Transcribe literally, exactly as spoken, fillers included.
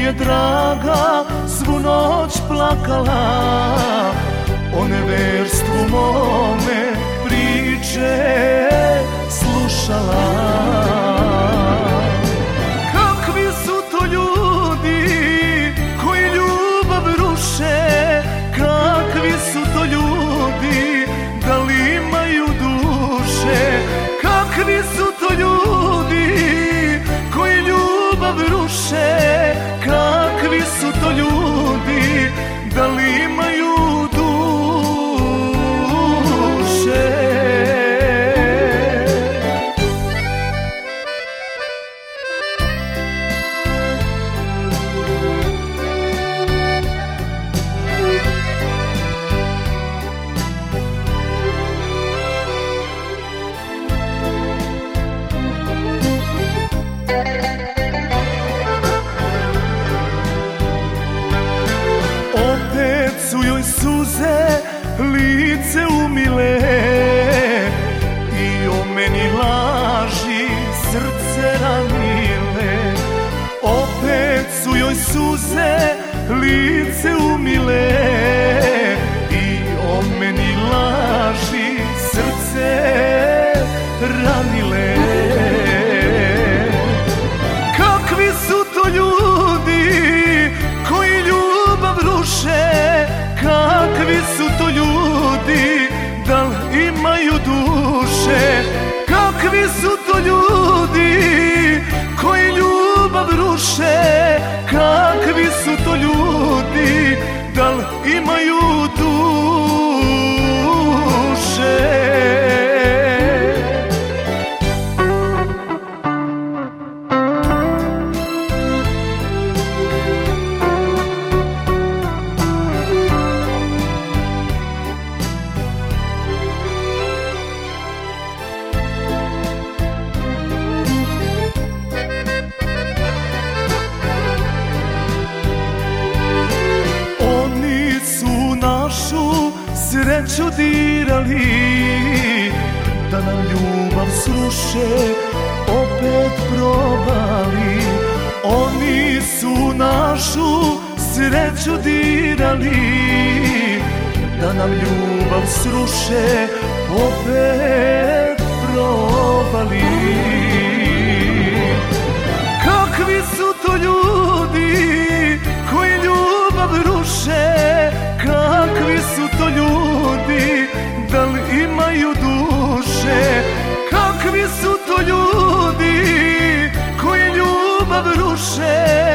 je draga svu noć plakala, o neverstvu mome priče slušala. Kakvi su to ljudi koji ljubav ruše, kakvi su to ljudi, da li imaju duše? Kakvi su to ljudi koji ljubav ruše, kakvi su to ljudi, da li imaju duše? Su joj suze lice umile i o meni laži srce ranile. Opet su joj suze lice umile i o meni laži srce ranile. Kakvi su to ljudi koji ljubav ruše, kakvi su to ljudi, da li imaju duše? Kakvi su to ljudi koji ljubav ruše, kakvi su to ljudi, da li imaju duše? Sreću dirali, da nam ljubav sruše, opet probali. Oni su našu sreću dirali, da nam ljubav sruše, opet probali. Kakvi su to ljudi koji ljubav ruše, kakvi su to ljudi, da li imaju duše? Kakvi su to ljudi koji ljubav ruše,